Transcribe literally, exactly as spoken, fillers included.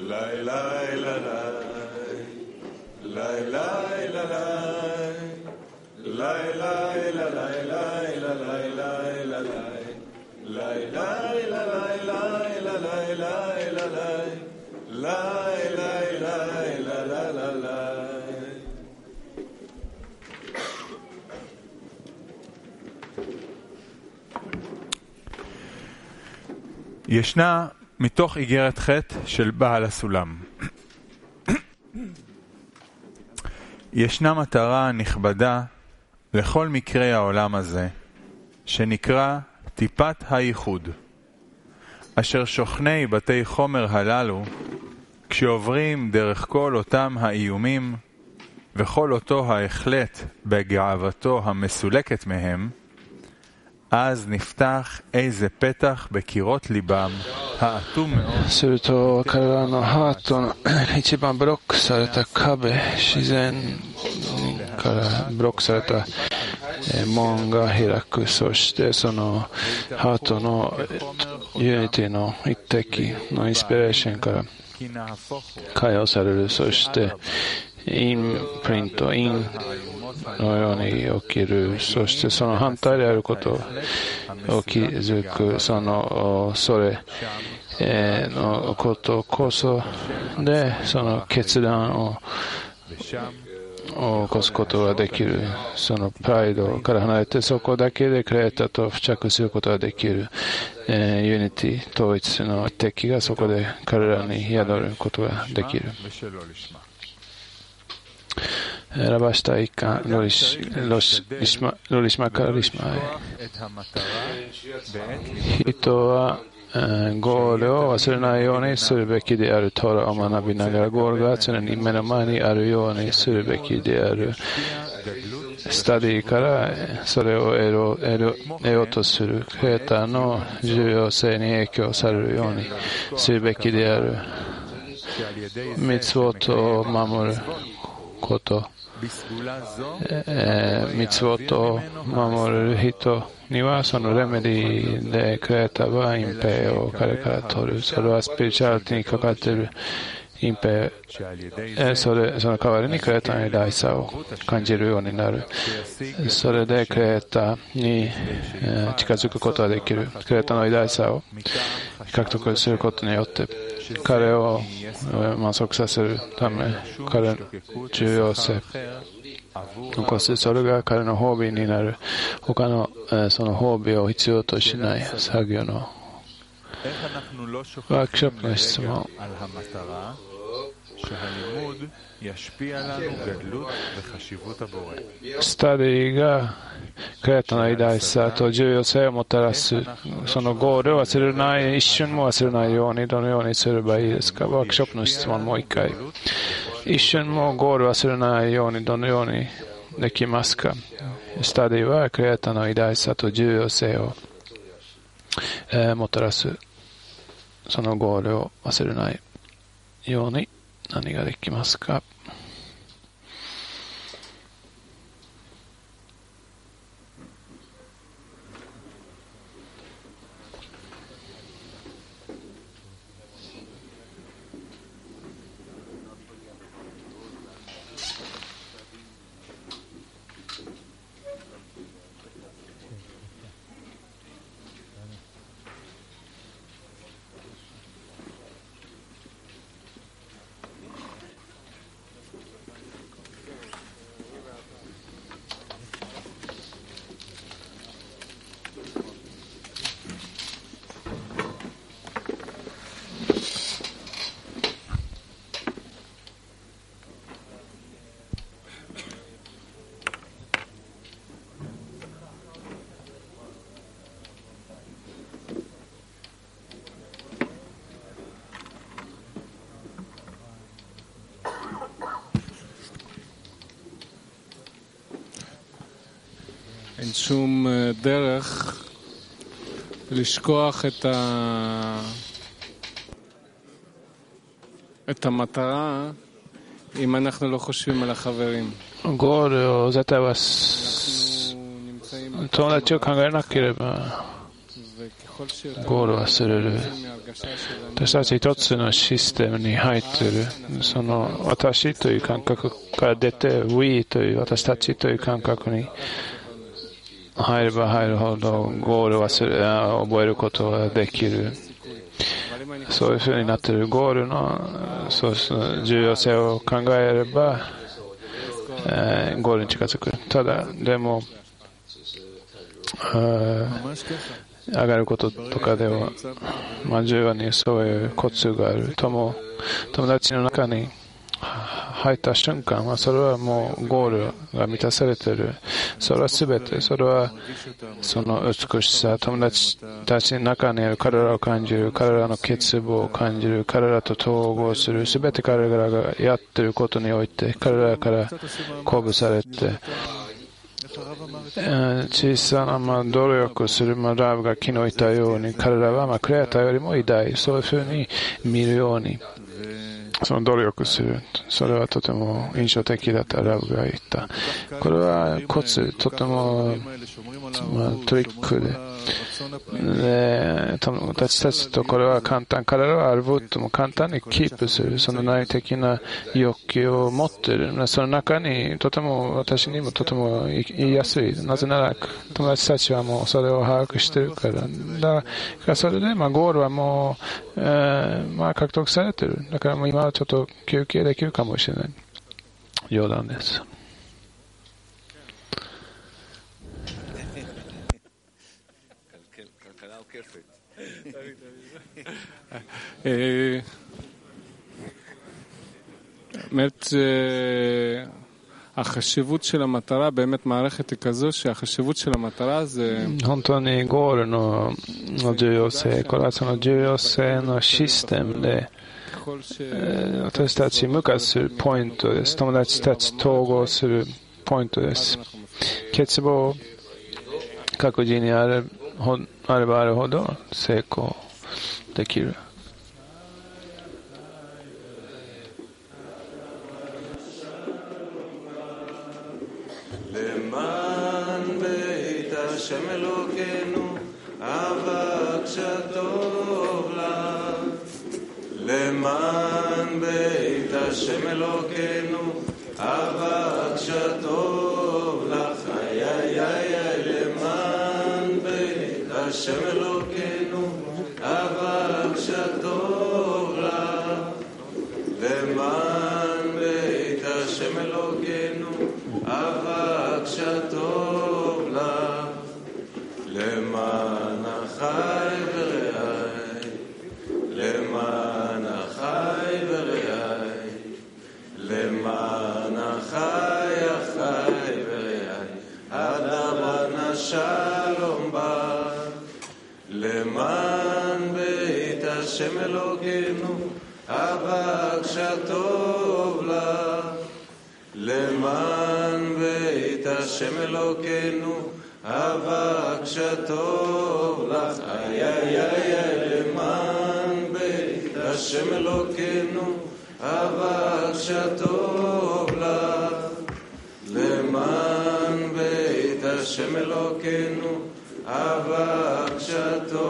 ישנה מתוך איגרת חטא של בעל הסולם. ישנה מטרה נכבדה לכל מקרה העולם הזה, שנקרא טיפת הייחוד, אשר שוכני בתי חומר הללו, כשעוברים דרך כל אותם האיומים, וכל אותו ההחלט בגאוותו המסולקת מהם, אז נפתח איזה פתח בקירות ליבם האטום מאוד. すると彼らのハートの一番ブロックされた壁、自然からブロックされた門が開く。そしてそのハートのユニティの一滴のインスピレーションから解放される。そしてインプリント、インのように起きる。そしてその反対であることを気づく。そのそれのことこそでその決断を起こすことができる。そのプライドから離れてそこだけでクリエイターと付着することができる。えー、ユニティ統一の敵がそこで彼らに宿ることができる。選ばしたいかロリシマからリシマへ。人はゴールを忘れないようにするべきである。トーラを学びながらゴールが常に目の前にあるようにするべきである。スタディからそれを得ろ、得ろ、得ようとするクリエイターの重要性に影響されるようにするべきである。ミツウォットを守ること、えー、ミツウォットを守れる人にはそのレメディでクリエイターは隠蔽を彼から取る。それはスピリチュアリティにかかっている隠蔽、えー、それその代わりにクリエイターの偉大さを感じるようになる。それでクリエイターに、えー、近づくことができる。クリエイターの偉大さを獲得することによって彼を満足させるため彼の重要性起こす。それが彼の褒美になる。他の、えー、その褒美を必要としない作業のワークショップの質問。スタディがクリエイターの偉大さと重要性をもたらす。そのゴールを忘れない、一瞬も忘れないようにどのようにすればいいですか。ワークショップの質問もう一回。一瞬もゴールを忘れないようにどのようにできますか。スタディはクリエイターの偉大さと重要性を、えー、もたらす。そのゴールを忘れないように何ができますか。 אין שום דרך לשכוח את ה... את המטרה אם אנחנו לא חושבים על החברים. ゴールを絶対は友達を考えなければゴールを忘れる。私たち一つのシステムに入っている。その私という感覚から出て We という私たちという感覚に入れば入るほどゴールを忘れ覚えることができる。そういうふうになっているゴールのそうそう重要性を考えれば、えー、ゴールに近づく。ただでも上がることとかでは、まあ、重要にそういうコツがある。友達の中に入った瞬間は、それはもうゴールが満たされている。それはすべて、それはその美しさ、友達たちの中にある彼らを感じる、彼らの欠乏を感じる、彼らと統合する、すべて彼らがやっていることにおいて、彼らから鼓舞されて、小さなまあ努力する、まあ、ラブが昨日言ったように彼らはまあクレアターよりも偉大、そういうふうに見るようにその努力する。それはとても印象的だった。ラブが言った。これはコツ、とても、まあ、トリックで、で私たちとこれは簡単。彼らはある部分も簡単にキープする。その内的な欲求を持っている。その中にとても私にもとても言いやすい。なぜなら友達たちはもうそれを把握しているから。だからそれでまあゴールはもう、えー、まあ獲得されている。だからもう今はちょっと休憩できるかもしれない。冗談です。 באמת החשיבות של המטרה, באמת מערכת היא כזו שהחשיבות של המטרה זה 本当にゴールの重要性、これはその重要性のシステムで私たち向かするポイントです。友達たち統合するポイントです。欠乏各自にあれあればあるほど成功できる。 השם אלוקינו אבק שטוב לך למען בית השם אלוקינו אבק שטוב לך איי איי איי למען בית השם אלוקינו אבק שטוב לך למען בית השם אלוקינו אבק שטוב לך למען החי ורעי, למען החי ורעי, למען החי החי ורעי, אדם השלום בא, למען בית השם אלוקינו, אבק שטוב לך, למען בית השם אלוקינו, אבק שטוב לך, איי איי איי איי למען בית השם אלוקינו, אבק שטוב לך, למען בית השם אלוקינו, אבק שטוב